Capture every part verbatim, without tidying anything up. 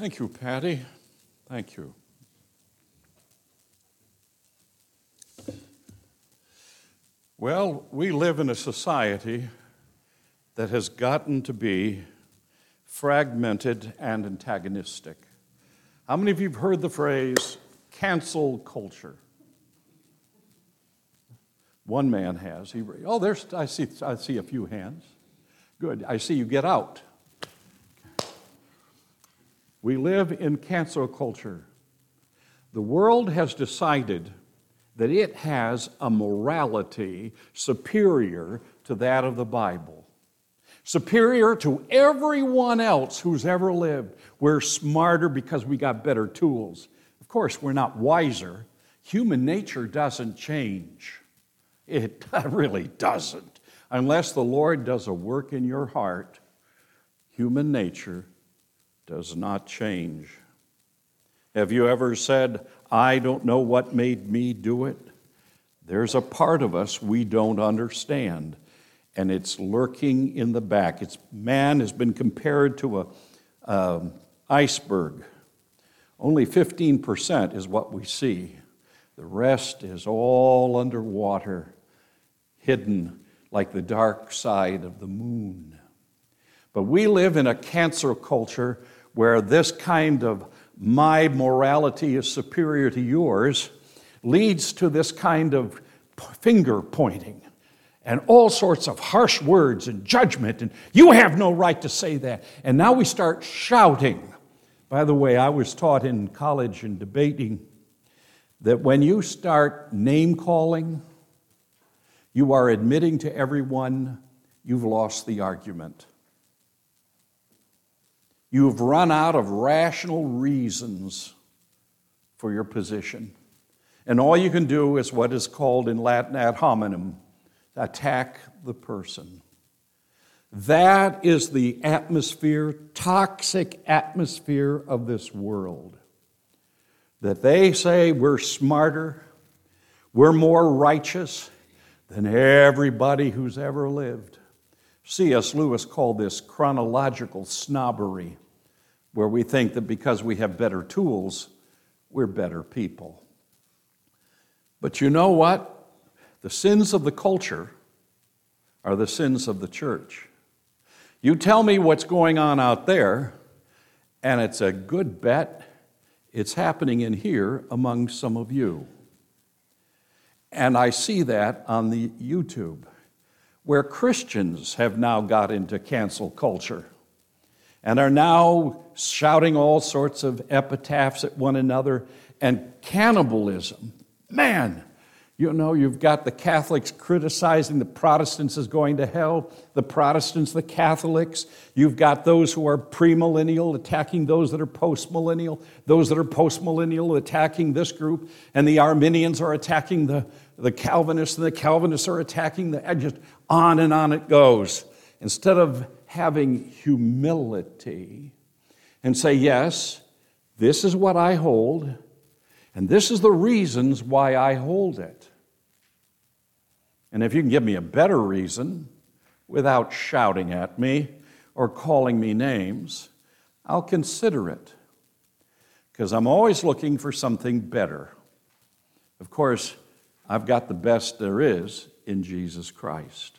Thank you, Patty. Thank you. Well, we live in a society that has gotten to be fragmented and antagonistic. How many of you have heard the phrase cancel culture? One man has. He, oh, there's. I see. I see a few hands. Good. I see you get out. We live in cancel culture. The world has decided that it has a morality superior to that of the Bible, superior to everyone else who's ever lived. We're smarter because we got better tools. Of course, we're not wiser. Human nature doesn't change. It really doesn't. Unless the Lord does a work in your heart, human nature does not change. Have you ever said, I don't know what made me do it? There's a part of us we don't understand, and it's lurking in the back. It's, man has been compared to a um, iceberg. Only fifteen percent is what we see. The rest is all underwater, hidden like the dark side of the moon. But we live in a cancer culture where this kind of my morality is superior to yours leads to this kind of finger pointing and all sorts of harsh words and judgment, and you have no right to say that. And now we start shouting. By the way, I was taught in college in debating that when you start name-calling, you are admitting to everyone you've lost the argument. You've run out of rational reasons for your position. And all you can do is what is called in Latin ad hominem, attack the person. That is the atmosphere, toxic atmosphere of this world. That they say we're smarter, we're more righteous than everybody who's ever lived. C S Lewis called this chronological snobbery, where we think that because we have better tools, we're better people. But you know what? The sins of the culture are the sins of the church. You tell me what's going on out there, and it's a good bet it's happening in here among some of you. And I see that on the YouTube, where Christians have now got into cancel culture and are now shouting all sorts of epitaphs at one another and cannibalism. Man, you know, you've got the Catholics criticizing the Protestants as going to hell, the Protestants, the Catholics. You've got those who are premillennial attacking those that are postmillennial, those that are postmillennial attacking this group, and the Arminians are attacking the, the Calvinists, and the Calvinists are attacking the, and just on and on it goes. Instead of having humility and say, yes, this is what I hold, and this is the reasons why I hold it. And if you can give me a better reason without shouting at me or calling me names, I'll consider it, because I'm always looking for something better. Of course, I've got the best there is in Jesus Christ.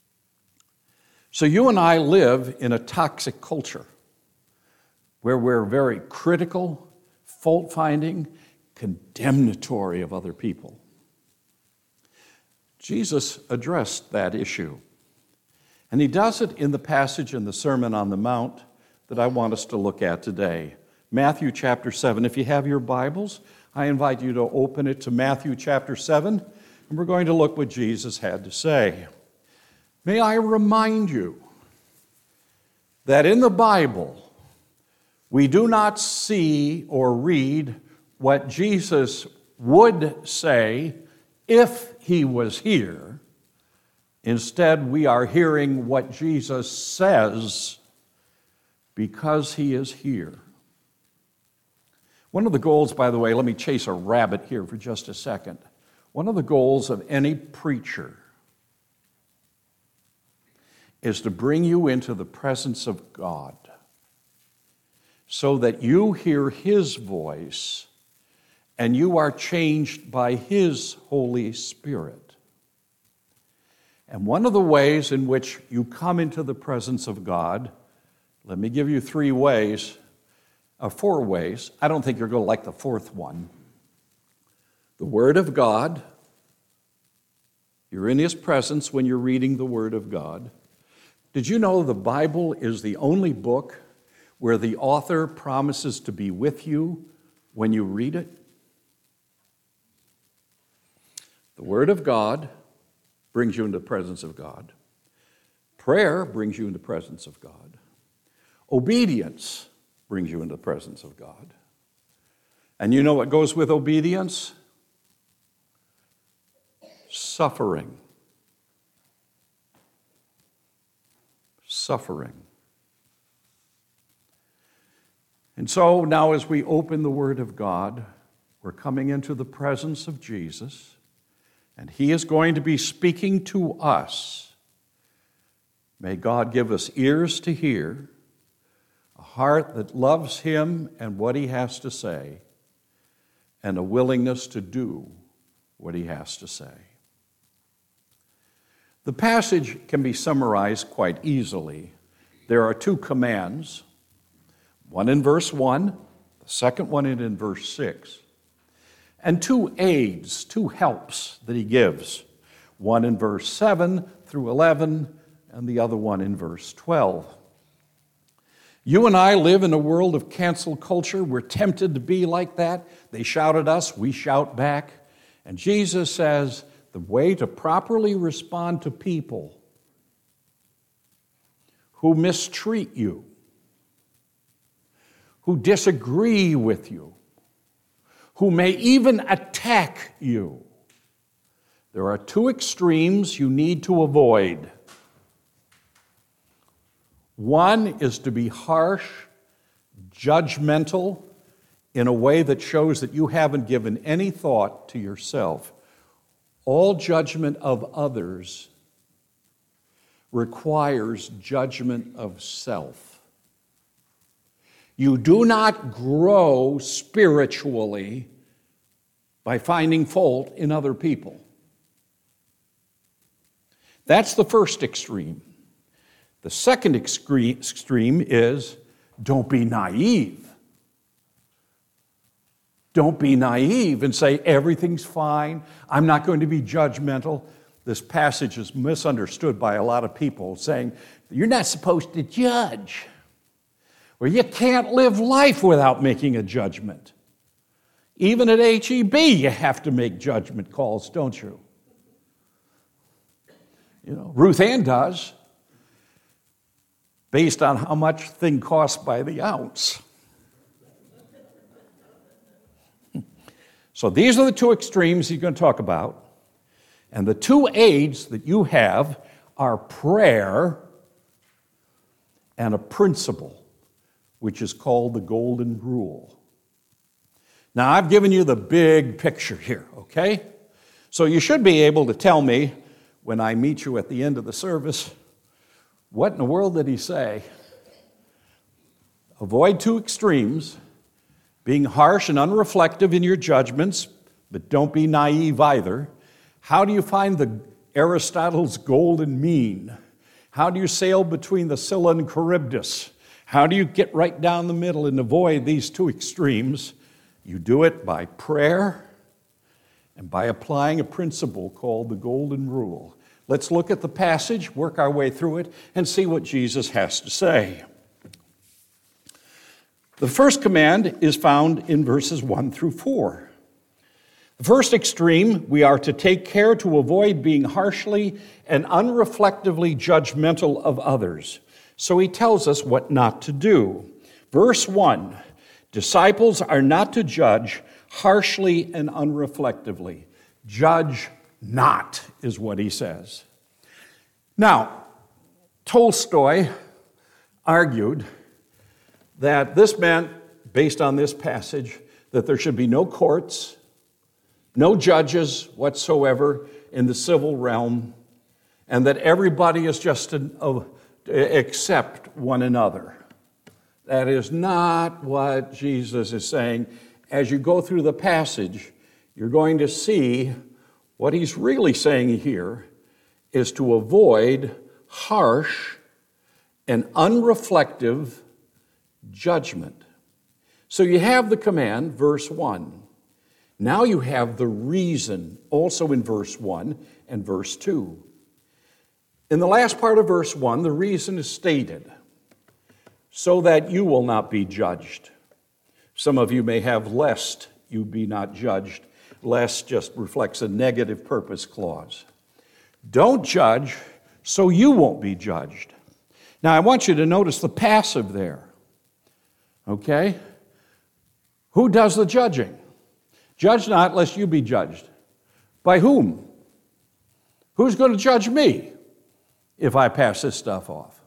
So you and I live in a toxic culture where we're very critical, fault-finding, condemnatory of other people. Jesus addressed that issue, and he does it in the passage in the Sermon on the Mount that I want us to look at today. Matthew chapter seven. If you have your Bibles, I invite you to open it to Matthew chapter seven, and we're going to look what Jesus had to say. May I remind you that in the Bible, we do not see or read what Jesus would say if he was here. Instead, we are hearing what Jesus says because he is here. One of the goals, by the way, let me chase a rabbit here for just a second. One of the goals of any preacher is to bring you into the presence of God. so that you hear his voice and you are changed by his Holy Spirit. And one of the ways in which you come into the presence of God, let me give you three ways, or four ways. I don't think you're going to like the fourth one. The Word of God. You're in his presence when you're reading the Word of God. Did you know the Bible is the only book where the author promises to be with you when you read it? The Word of God brings you into the presence of God. Prayer brings you into the presence of God. Obedience brings you into the presence of God. And you know what goes with obedience? Suffering. Suffering. And so now as we open the Word of God, we're coming into the presence of Jesus, and he is going to be speaking to us. May God give us ears to hear, a heart that loves him and what he has to say, and a willingness to do what he has to say. The passage can be summarized quite easily. There are two commands, one in verse one, the second one in verse six, and two aids, two helps that he gives, one in verse seven through eleven, and the other one in verse twelve. You and I live in a world of cancel culture. We're tempted to be like that. They shout at us, we shout back. And Jesus says the way to properly respond to people who mistreat you, who disagree with you, who may even attack you, there are two extremes you need to avoid. One is to be harsh, judgmental, in a way that shows that you haven't given any thought to yourself. All judgment of others requires judgment of self. You do not grow spiritually by finding fault in other people. That's the first extreme. The second extreme is don't be naive. Don't be naive and say everything's fine. I'm not going to be judgmental. This passage is misunderstood by a lot of people, saying you're not supposed to judge. Well, you can't live life without making a judgment. Even at H E B, you have to make judgment calls, don't you? You know, Ruth Ann does, based on how much thing costs by the ounce. So these are the two extremes he's going to talk about. And the two aids that you have are prayer and a principle, which is called the Golden Rule. Now, I've given you the big picture here, okay? So you should be able to tell me when I meet you at the end of the service, what in the world did he say? Avoid two extremes, being harsh and unreflective in your judgments, but don't be naive either. How do you find the Aristotle's golden mean? How do you sail between the Scylla and Charybdis? How do you get right down the middle and avoid these two extremes? You do it by prayer and by applying a principle called the Golden Rule. Let's look at the passage, work our way through it, and see what Jesus has to say. The first command is found in verses one through four. The first extreme, we are to take care to avoid being harshly and unreflectively judgmental of others. So he tells us what not to do. Verse one, disciples are not to judge harshly and unreflectively. Judge not, is what he says. Now, Tolstoy argued that this meant, based on this passage, that there should be no courts, no judges whatsoever in the civil realm, and that everybody is just to uh, accept one another. That is not what Jesus is saying. As you go through the passage, you're going to see what he's really saying here is to avoid harsh and unreflective judgment. So you have the command, verse one. Now you have the reason, also in verse one and verse two. In the last part of verse one, the reason is stated, so that you will not be judged. Some of you may have lest you be not judged. Lest just reflects a negative purpose clause. Don't judge so you won't be judged. Now I want you to notice the passive there. Okay? Who does the judging? Judge not lest you be judged. By whom? Who's going to judge me if I pass this stuff off?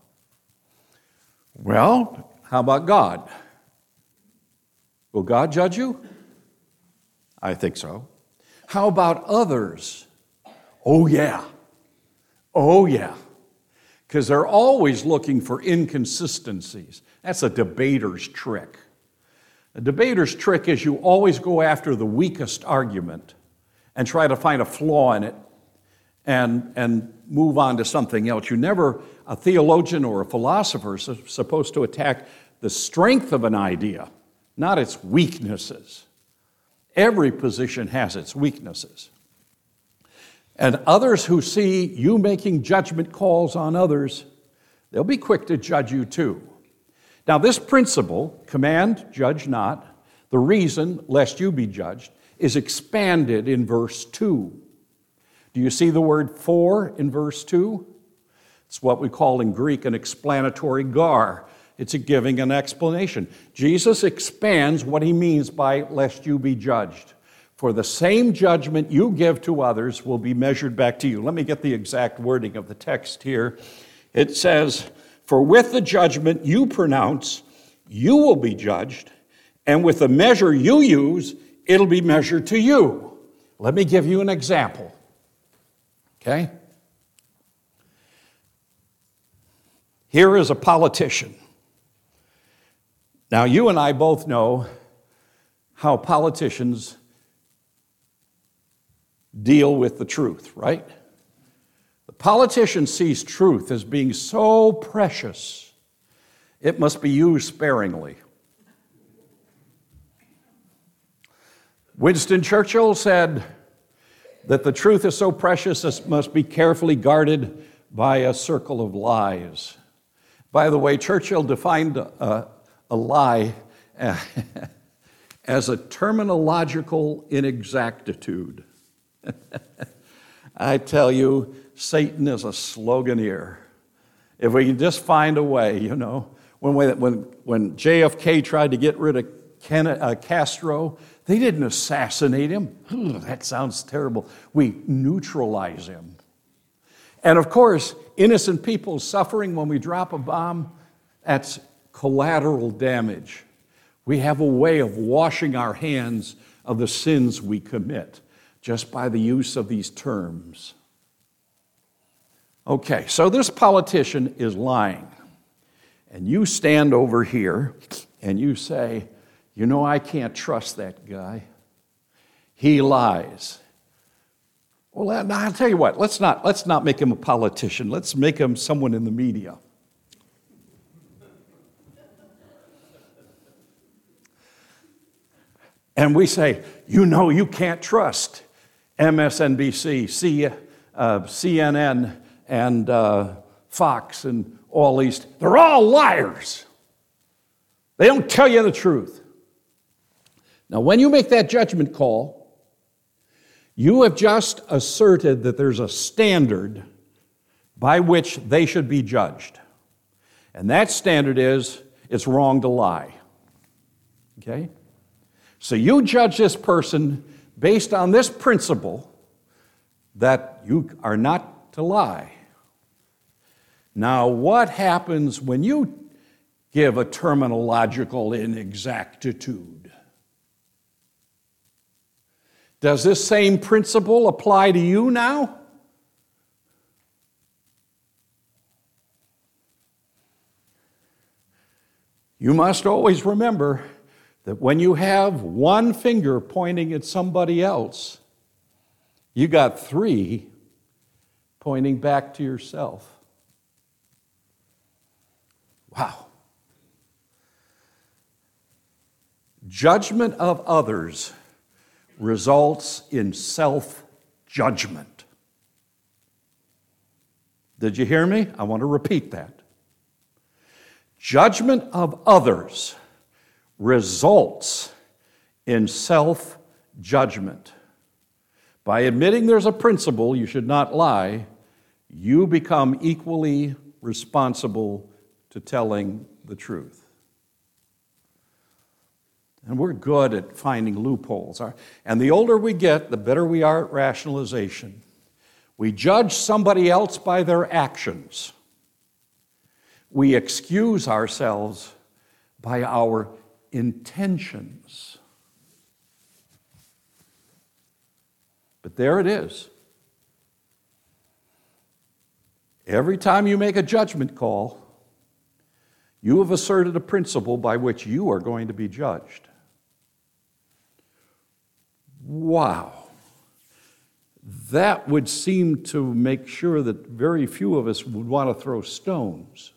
Well, how about God? Will God judge you? I think so. How about others? Oh, yeah. Oh, yeah. Because they're always looking for inconsistencies. That's a debater's trick. A debater's trick is you always go after the weakest argument and try to find a flaw in it and, and move on to something else. You never, a theologian or a philosopher is supposed to attack the strength of an idea, not its weaknesses. Every position has its weaknesses. And others who see you making judgment calls on others, they'll be quick to judge you too. Now this principle, command, judge not, the reason, lest you be judged, is expanded in verse two. Do you see the word for in verse two? It's what we call in Greek an explanatory gar. It's a giving an explanation. Jesus expands what he means by lest you be judged. For the same judgment you give to others will be measured back to you. Let me get the exact wording of the text here. It says, for with the judgment you pronounce, you will be judged, and with the measure you use, it'll be measured to you. Let me give you an example. Okay? Here is a politician. Now, you and I both know how politicians deal with the truth, right? The politician sees truth as being so precious, it must be used sparingly. Winston Churchill said that the truth is so precious it must be carefully guarded by a circle of lies. By the way, Churchill defined a, a lie as a terminological inexactitude. I tell you, Satan is a sloganeer. If we can just find a way, you know, when we, when when J F K tried to get rid of Ken, uh, Castro, they didn't assassinate him. Ugh, that sounds terrible. We neutralize him. And of course, innocent people suffering when we drop a bomb, that's collateral damage. We have a way of washing our hands of the sins we commit just by the use of these terms. Okay, so this politician is lying. And you stand over here and you say, you know, I can't trust that guy. He lies. Well, now I'll tell you what, let's not, let's not make him a politician. Let's make him someone in the media. And we say, you know, you can't trust M S N B C, C, uh, C N N, and uh, Fox, and all these. They're all liars. They don't tell you the truth. Now, when you make that judgment call, you have just asserted that there's a standard by which they should be judged. And that standard is, it's wrong to lie. Okay? So you judge this person based on this principle that you are not to lie. Now, what happens when you give a terminological inexactitude? Does this same principle apply to you now? You must always remember that when you have one finger pointing at somebody else, you got three pointing back to yourself. Wow. Judgment of others results in self-judgment. Did you hear me? I want to repeat that. Judgment of others results in self-judgment. By admitting there's a principle, you should not lie, you become equally responsible to telling the truth. And we're good at finding loopholes. And the older we get, the better we are at rationalization. We judge somebody else by their actions. We excuse ourselves by our intentions. But there it is. Every time you make a judgment call, you have asserted a principle by which you are going to be judged. Wow. That would seem to make sure that very few of us would want to throw stones.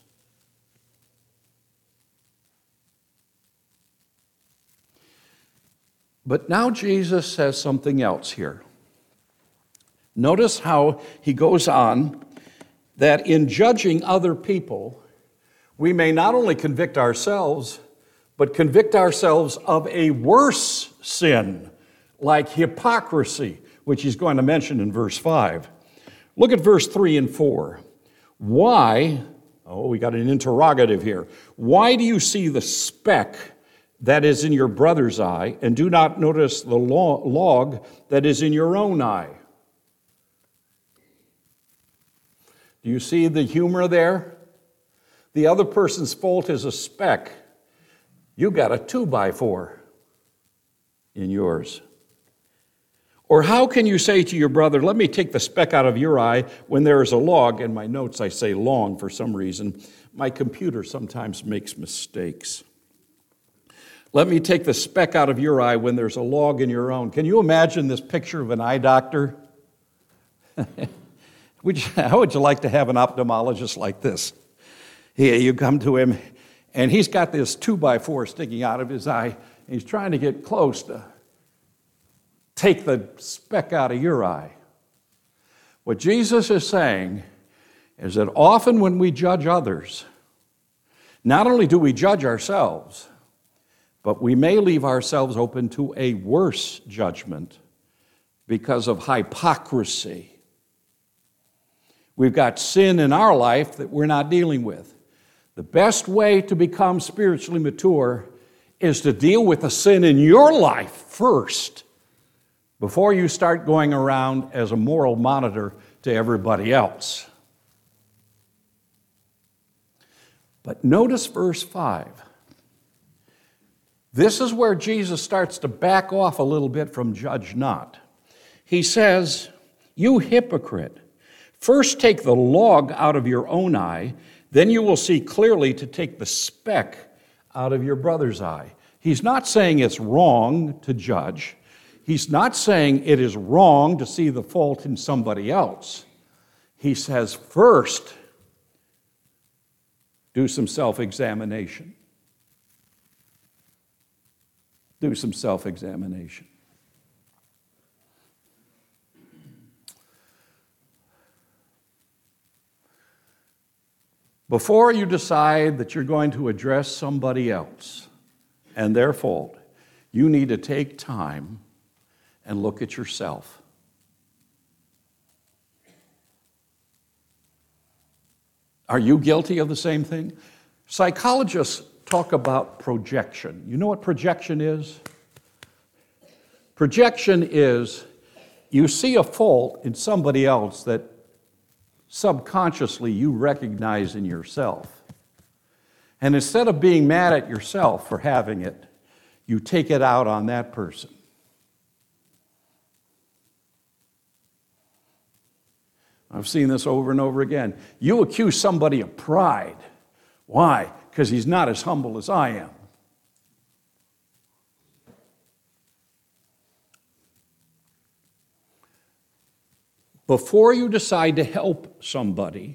But now Jesus says something else here. Notice how he goes on that in judging other people, we may not only convict ourselves, but convict ourselves of a worse sin, like hypocrisy, which he's going to mention in verse five. Look at verse three and four. Why, oh, we got an interrogative here. Why do you see the speck that is in your brother's eye and do not notice the log that is in your own eye? Do you see the humor there? The other person's fault is a speck. You got a two by four in yours. Or how can you say to your brother, let me take the speck out of your eye when there is a log? In my notes I say long for some reason. My computer sometimes makes mistakes. Let me take the speck out of your eye when there's a log in your own. Can you imagine this picture of an eye doctor? Would you, how would you like to have an ophthalmologist like this? Here, you come to him, and he's got this two by four sticking out of his eye, and he's trying to get close to take the speck out of your eye. What Jesus is saying is that often when we judge others, not only do we judge ourselves, but we may leave ourselves open to a worse judgment because of hypocrisy. We've got sin in our life that we're not dealing with. The best way to become spiritually mature is to deal with the sin in your life first before you start going around as a moral monitor to everybody else. But notice verse five. This is where Jesus starts to back off a little bit from judge not. He says, you hypocrite, first take the log out of your own eye, then you will see clearly to take the speck out of your brother's eye. He's not saying it's wrong to judge. He's not saying it is wrong to see the fault in somebody else. He says, first, do some self-examination. Do some self-examination. Before you decide that you're going to address somebody else and their fault, you need to take time and look at yourself. Are you guilty of the same thing? Psychologists talk about projection. You know what projection is? Projection is you see a fault in somebody else that subconsciously you recognize in yourself. And instead of being mad at yourself for having it, you take it out on that person. I've seen this over and over again. You accuse somebody of pride. Why? because he's not as humble as I am. Before you decide to help somebody,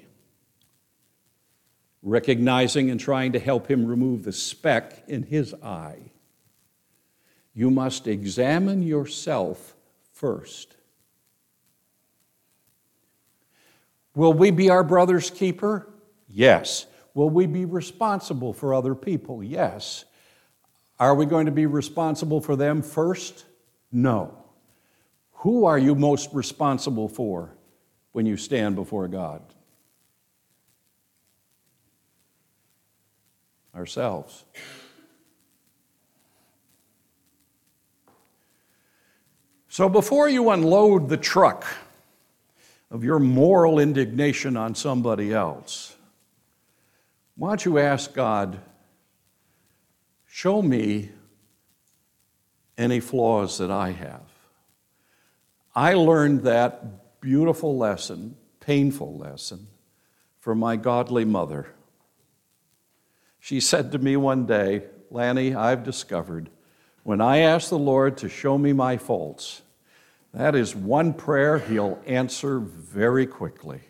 recognizing and trying to help him remove the speck in his eye, you must examine yourself first. Will we be our brother's keeper? Yes. Will we be responsible for other people? Yes. Are we going to be responsible for them first? No. Who are you most responsible for when you stand before God? Ourselves. So before you unload the truck of your moral indignation on somebody else, why don't you ask God, show me any flaws that I have? I learned that beautiful lesson, painful lesson, from my godly mother. She said to me one day, Lanny, I've discovered when I ask the Lord to show me my faults, that is one prayer he'll answer very quickly.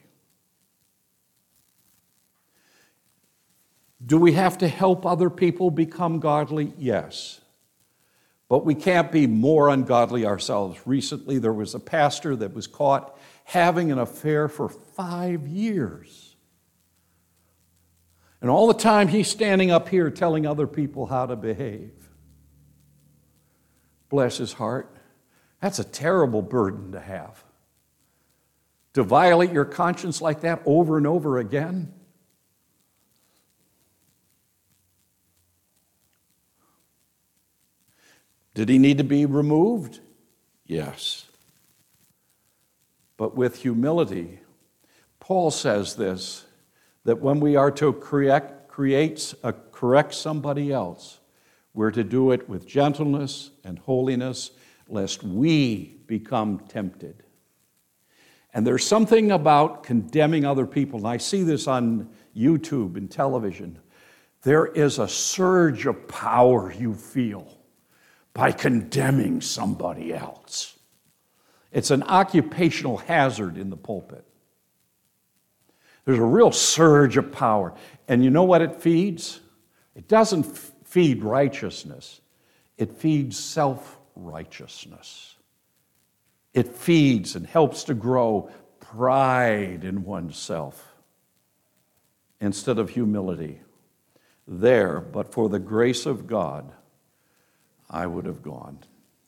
Do we have to help other people become godly? Yes. But we can't be more ungodly ourselves. Recently, there was a pastor that was caught having an affair for five years. And all the time, he's standing up here telling other people how to behave. Bless his heart. That's a terrible burden to have. To violate your conscience like that over and over again. Did he need to be removed? Yes. But with humility, Paul says this, that when we are to correct, create, uh, correct somebody else, we're to do it with gentleness and holiness, lest we become tempted. And there's something about condemning other people, and I see this on YouTube and television. There is a surge of power you feel by condemning somebody else. It's an occupational hazard in the pulpit. There's a real surge of power. And you know what it feeds? It doesn't f- feed righteousness. It feeds self-righteousness. It feeds and helps to grow pride in oneself instead of humility. There, but for the grace of God, I would have gone.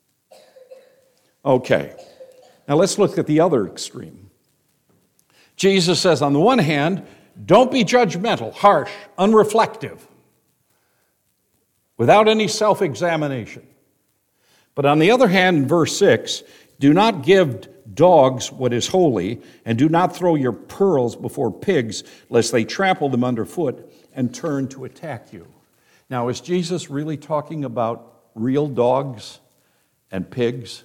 Okay, now let's look at the other extreme. Jesus says, on the one hand, don't be judgmental, harsh, unreflective, without any self-examination. But on the other hand, in verse six, do not give dogs what is holy, and do not throw your pearls before pigs, lest they trample them underfoot and turn to attack you. Now, is Jesus really talking about real dogs and pigs?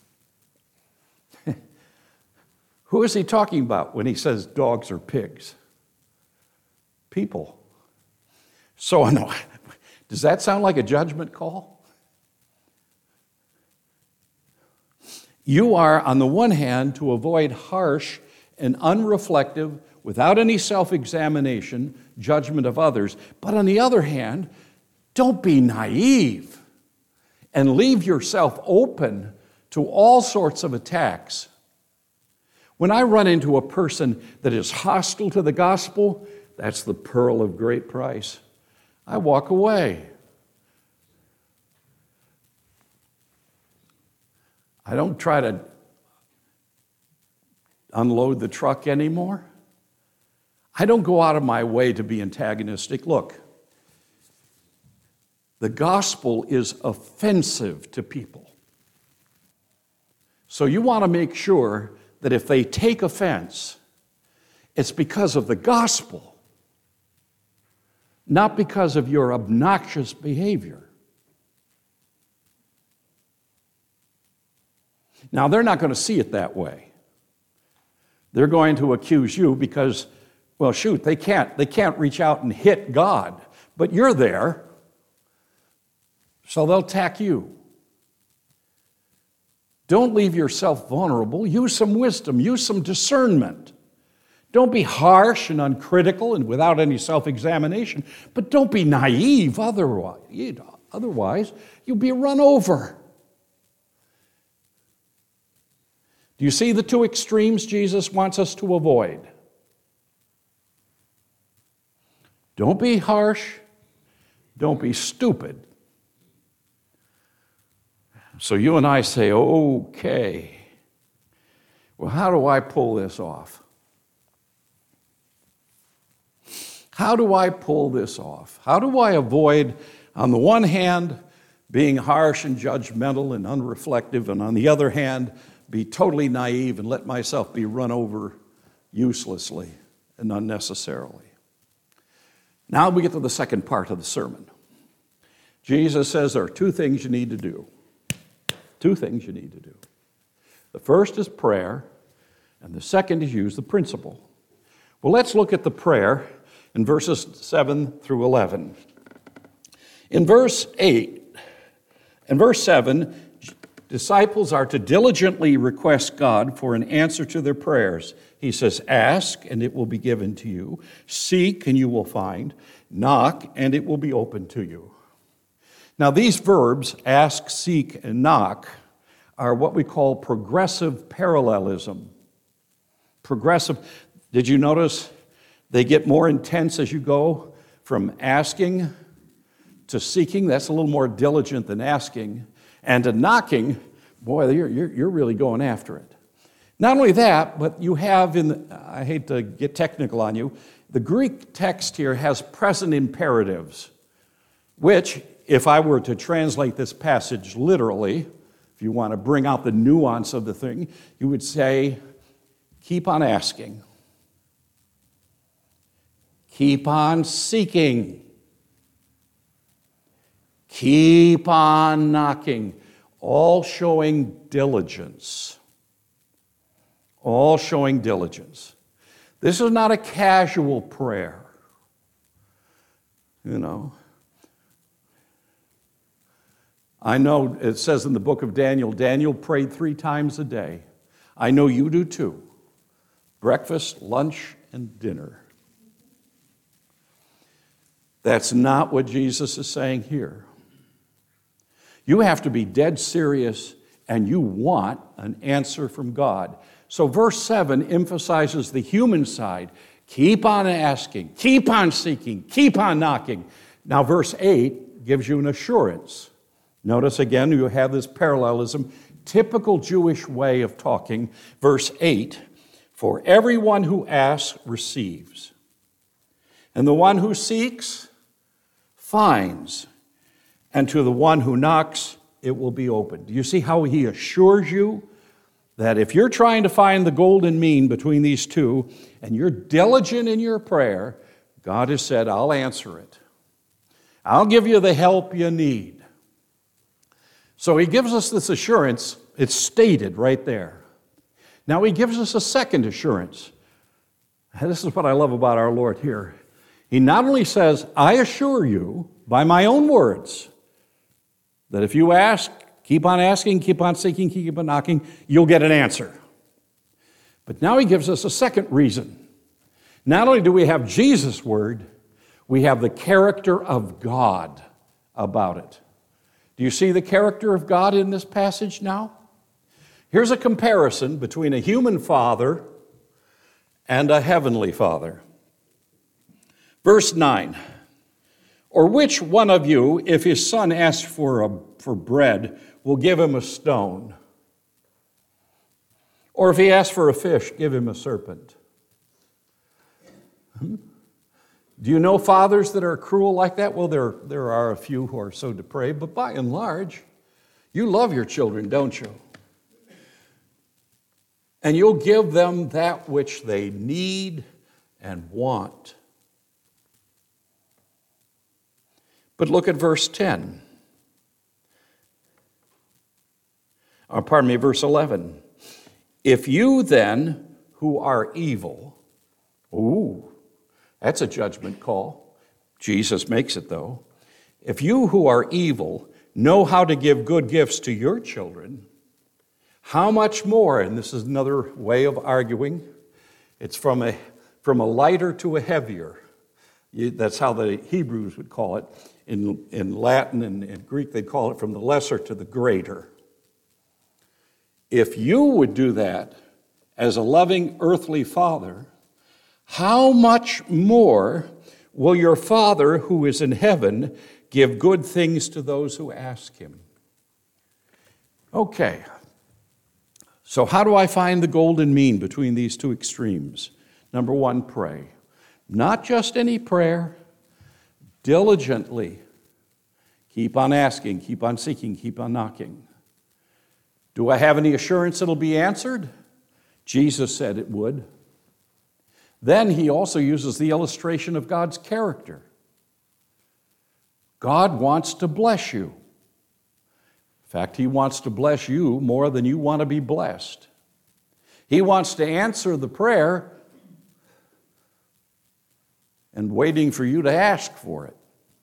Who is he talking about when he says dogs or pigs? People. So, no, does that sound like a judgment call? You are, on the one hand, to avoid harsh and unreflective, without any self-examination, judgment of others. But on the other hand, don't be naive and leave yourself open to all sorts of attacks. When I run into a person that is hostile to the gospel, that's the pearl of great price. I walk away. I don't try to unload the truck anymore. I don't go out of my way to be antagonistic. Look, the gospel is offensive to people. So you want to make sure that if they take offense, it's because of the gospel, not because of your obnoxious behavior. Now, they're not going to see it that way. They're going to accuse you because, well, shoot, they can't, they can't reach out and hit God. but you're there, so they'll attack you. Don't leave yourself vulnerable. Use some wisdom. Use some discernment. Don't be harsh and uncritical and without any self-examination, but don't be naive otherwise. Otherwise, you'll be run over. Do you see the two extremes Jesus wants us to avoid? Don't be harsh. Don't be stupid. So you and I say, okay, well, how do I pull this off? How do I pull this off? How do I avoid, on the one hand, being harsh and judgmental and unreflective, and on the other hand, be totally naive and let myself be run over uselessly and unnecessarily? Now we get to the second part of the sermon. Jesus says there are two things you need to do. Two things you need to do. The first is prayer, and the second is use the principle. Well, let's look at the prayer in verses seven through eleven. In verse eight and verse seven, disciples are to diligently request God for an answer to their prayers. He says, ask, and it will be given to you. Seek, and you will find. Knock, and it will be opened to you. Now, these verbs, ask, seek, and knock, are what we call progressive parallelism. Progressive, did you notice they get more intense as you go from asking to seeking? That's a little more diligent than asking. And to knocking, boy, you're, you're, you're really going after it. Not only that, but you have in, the, I hate to get technical on you, the Greek text here has present imperatives, which, if I were to translate this passage literally, if you want to bring out the nuance of the thing, you would say, keep on asking. Keep on seeking. Keep on knocking. All showing diligence. All showing diligence. This is not a casual prayer. You know. I know it says in the book of Daniel, Daniel prayed three times a day. I know you do too. Breakfast, lunch, and dinner. That's not what Jesus is saying here. You have to be dead serious and you want an answer from God. So verse seven emphasizes the human side. Keep on asking, keep on seeking, keep on knocking. Now verse eight gives you an assurance. Notice again, you have this parallelism, typical Jewish way of talking. Verse eight, for everyone who asks receives, and the one who seeks finds, and to the one who knocks it will be opened. Do you see how he assures you that if you're trying to find the golden mean between these two, and you're diligent in your prayer, God has said, I'll answer it. I'll give you the help you need. So he gives us this assurance. It's stated right there. Now he gives us a second assurance. And this is what I love about our Lord here. He not only says, I assure you by my own words that if you ask, keep on asking, keep on seeking, keep on knocking, you'll get an answer. But now he gives us a second reason. Not only do we have Jesus' word, we have the character of God about it. Do you see the character of God in this passage now? Here's a comparison between a human father and a heavenly father. Verse nine, or which one of you, if his son asks for, a, for bread, will give him a stone? Or if he asks for a fish, give him a serpent? Hmm? Do you know fathers that are cruel like that? Well, there, there are a few who are so depraved, but by and large, you love your children, don't you? And you'll give them that which they need and want. But look at verse ten. Or pardon me, verse eleven. If you then, who are evil, ooh, that's a judgment call. Jesus makes it, though. If you who are evil know how to give good gifts to your children, how much more, and this is another way of arguing, it's from a, from a lighter to a heavier. You, that's how the Hebrews would call it. In, in Latin and in Greek, they'd call it from the lesser to the greater. If you would do that as a loving earthly father, how much more will your Father who is in heaven give good things to those who ask him? Okay, so how do I find the golden mean between these two extremes? Number one, pray. Not just any prayer, diligently. Keep on asking, keep on seeking, keep on knocking. Do I have any assurance it'll be answered? Jesus said it would. Then he also uses the illustration of God's character. God wants to bless you. In fact, he wants to bless you more than you want to be blessed. He wants to answer the prayer and waiting for you to ask for it.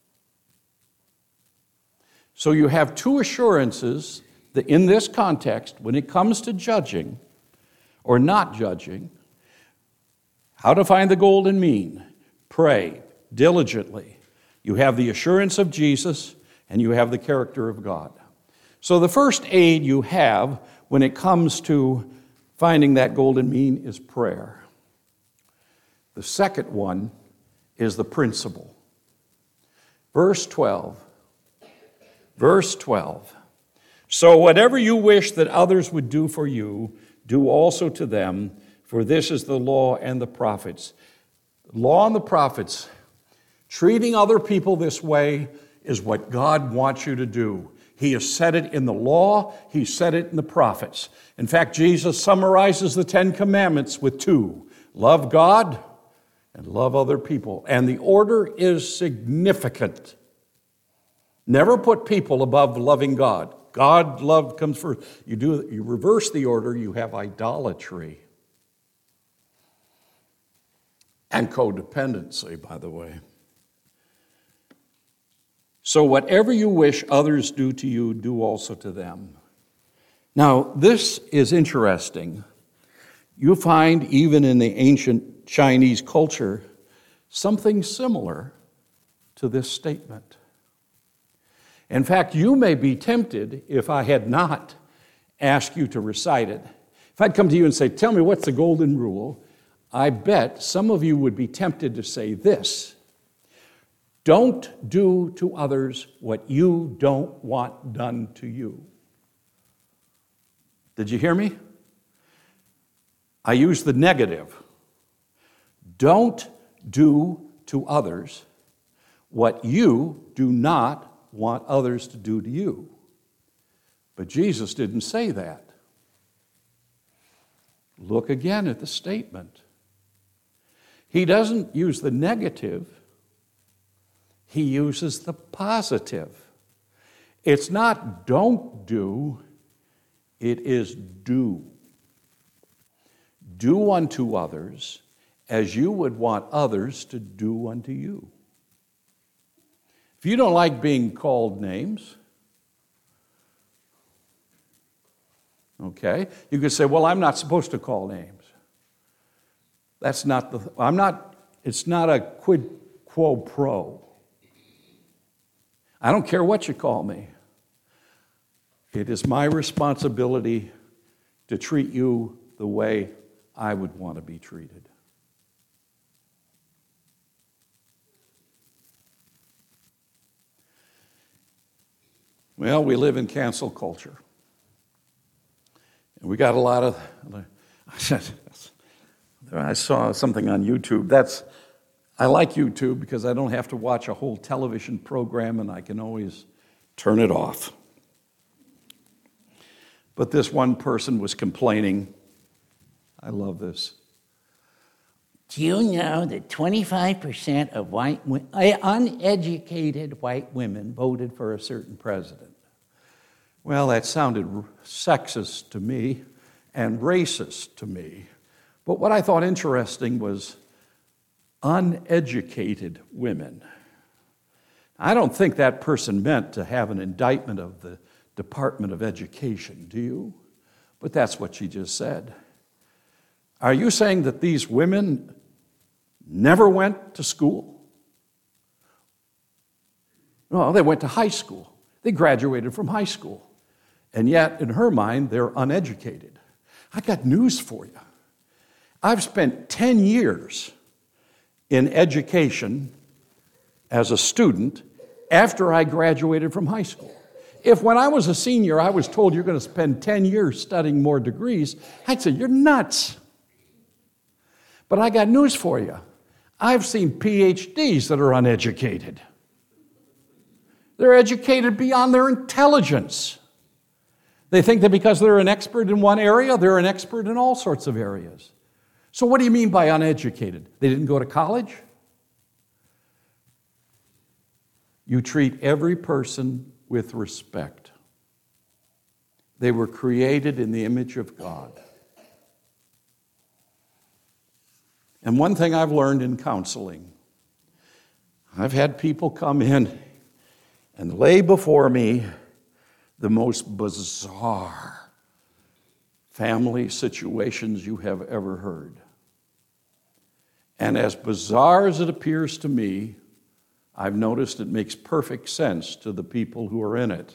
So you have two assurances that in this context, when it comes to judging or not judging, how to find the golden mean. Pray diligently. You have the assurance of Jesus and you have the character of God. So the first aid you have when it comes to finding that golden mean is prayer. The second one is the principle. Verse twelve. Verse twelve. So whatever you wish that others would do for you, do also to them, for this is the law and the prophets. The law and the prophets, treating other people this way is what God wants you to do. He has said it in the law, he said it in the prophets. In fact, Jesus summarizes the Ten Commandments with two: love God and love other people. And the order is significant. Never put people above loving God. God love comes first. You do you reverse the order, you have idolatry. And codependency, by the way. So whatever you wish others do to you, do also to them. Now, this is interesting. You find even in the ancient Chinese culture something similar to this statement. In fact, you may be tempted, if I had not asked you to recite it, if I'd come to you and say, tell me what's the golden rule, I bet some of you would be tempted to say this: don't do to others what you don't want done to you. Did you hear me? I use the negative. Don't do to others what you do not want others to do to you. But Jesus didn't say that. Look again at the statement. He doesn't use the negative. He uses the positive. It's not don't do, it is do. Do unto others as you would want others to do unto you. If you don't like being called names, okay, you could say, well, I'm not supposed to call names. That's not the, I'm not, it's not a quid quo pro. I don't care what you call me. It is my responsibility to treat you the way I would want to be treated. Well, we live in cancel culture. And we got a lot of, I saw something on YouTube. That's, I like YouTube because I don't have to watch a whole television program and I can always turn it off. But this one person was complaining. I love this. Do you know that twenty-five percent of white, uneducated white women voted for a certain president? Well, that sounded sexist to me and racist to me. But what I thought interesting was uneducated women. I don't think that person meant to have an indictment of the Department of Education, do you? But that's what she just said. Are you saying that these women never went to school? No, they went to high school. They graduated from high school. And yet, in her mind, they're uneducated. I got news for you. I've spent ten years in education as a student after I graduated from high school. If when I was a senior I was told you're going to spend ten years studying more degrees, I'd say, you're nuts. But I got news for you. I've seen P H Ds that are uneducated. They're educated beyond their intelligence. They think that because they're an expert in one area, they're an expert in all sorts of areas. So what do you mean by uneducated? They didn't go to college? You treat every person with respect. They were created in the image of God. And one thing I've learned in counseling, I've had people come in and lay before me the most bizarre family situations you have ever heard. And as bizarre as it appears to me, I've noticed it makes perfect sense to the people who are in it.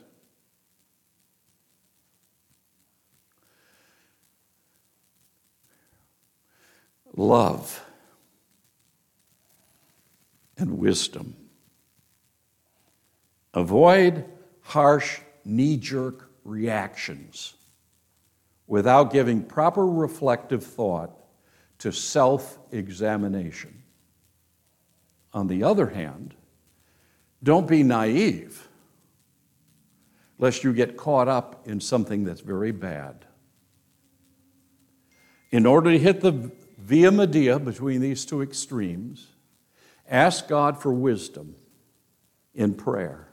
Love and wisdom. Avoid harsh, knee-jerk reactions without giving proper reflective thought to self-examination. On the other hand, don't be naive, lest you get caught up in something that's very bad. In order to hit the via media between these two extremes, ask God for wisdom in prayer.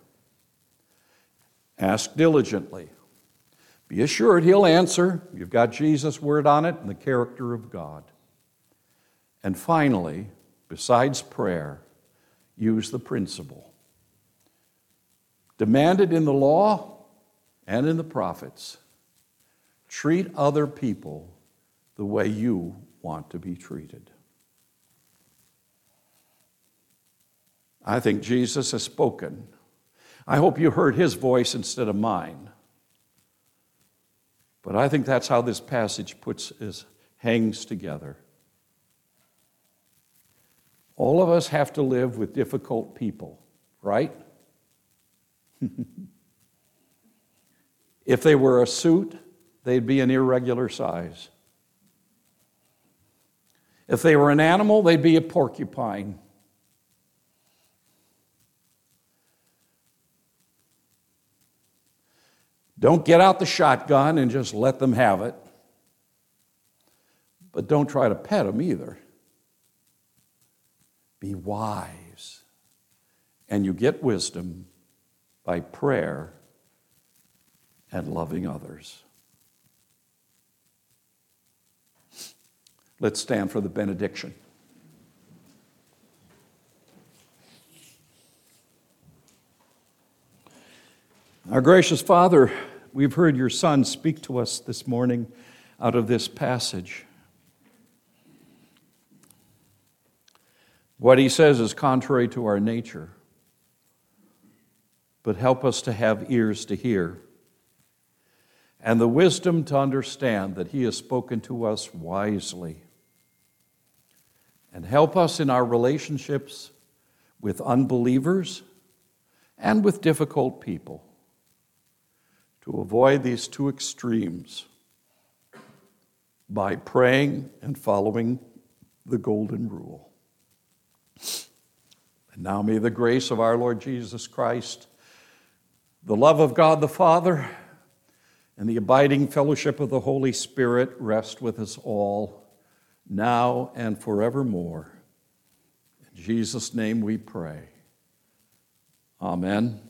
Ask diligently. Be assured He'll answer. You've got Jesus' word on it and the character of God. And finally, besides prayer, use the principle demanded in the law and in the prophets. Treat other people the way you want to be treated. I think Jesus has spoken. I hope you heard His voice instead of mine. But I think that's how this passage puts is hangs together. All of us have to live with difficult people, right? If they were a suit, they'd be an irregular size. If they were an animal, they'd be a porcupine. Don't get out the shotgun and just let them have it. But don't try to pet them either. Be wise. And you get wisdom by prayer and loving others. Let's stand for the benediction. Our gracious Father, we've heard your Son speak to us this morning out of this passage. What he says is contrary to our nature, but help us to have ears to hear and the wisdom to understand that he has spoken to us wisely. And help us in our relationships with unbelievers and with difficult people to avoid these two extremes by praying and following the golden rule. And now may the grace of our Lord Jesus Christ, the love of God the Father, and the abiding fellowship of the Holy Spirit rest with us all, now and forevermore. In Jesus' name we pray. Amen.